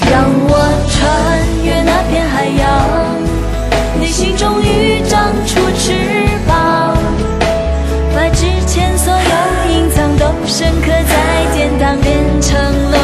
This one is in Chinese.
让我穿越那片海洋，你心终于长出翅膀，把之前所有隐藏都深刻在天堂，变成了